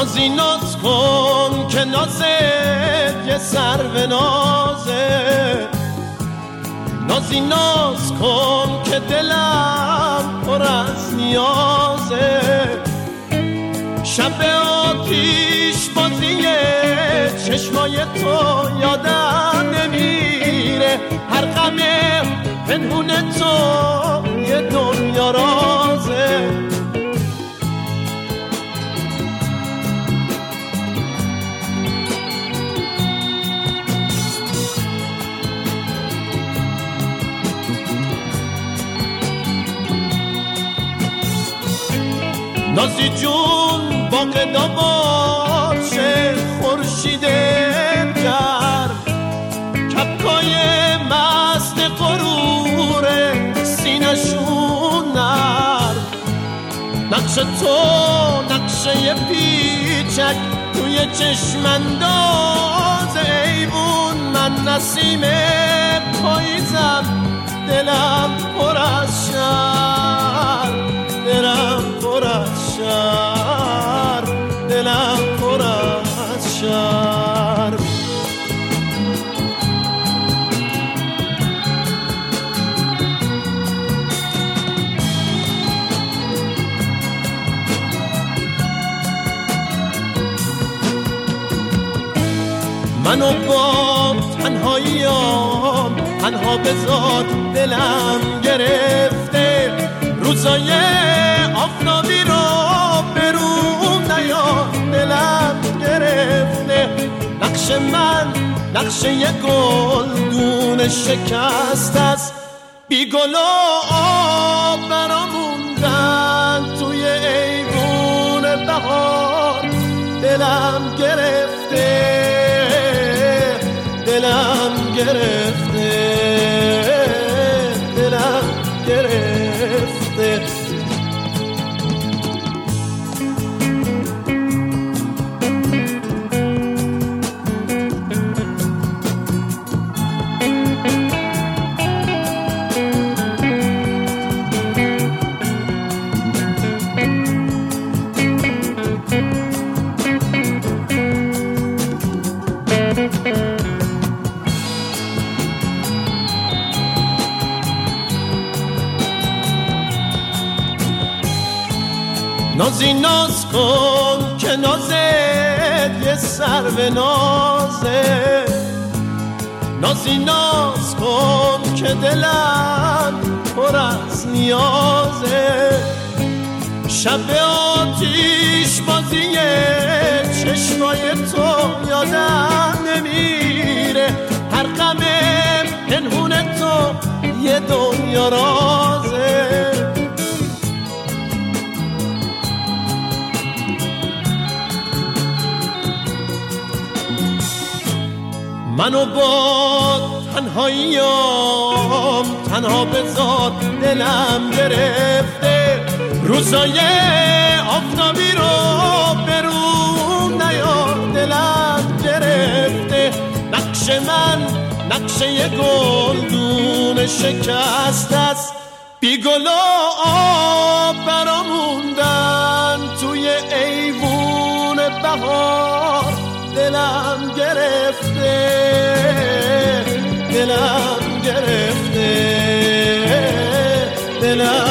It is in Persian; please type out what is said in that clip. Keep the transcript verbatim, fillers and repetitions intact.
نازی ناز کن که نازت یه سر به نازه، نازی ناز کن که دلم پر از نیازه. شب آتیش بازیه چشمای تو یادم نمیره، هر غم پنهون تو یه دنیا رازه. نازی جون باقدا باشه خورشید گرم، کپکای مست غرور سینشون نرم. نقش تو نقشه پیچک توی چشم انداز ایوون، من نسیم پاییزم دلم پر از شر، دلم پر از شر، دلم پر از شر. منو با تنهاییام تنها بذار، دلم گرفته روزای آفتابی رو برون نیار، دلم گرفته. نقش من نقشه یه گلدون شکست است، بی گل و آب برا موندن توی ایوون بهار. دلم گرفته دلم گرفته دلم گرفته. نازی ناز کن که نازت یه سر به نازه، نازی ناز کن که دلم پر از نیازه. شب آتیش بازیه چشمای تو یادم نمیره، هر غم پنهون تو یه دنیا رازه. منو با تنهاییام تنها بذار، دلم گرفته روزای آفتابی رو برون نیار، دلم گرفته. نقش من نقشه یه گلدون شکست است، بی گل و آب برا موندن توی ایوون بهار. دلم گرفته دلم گرفته دلم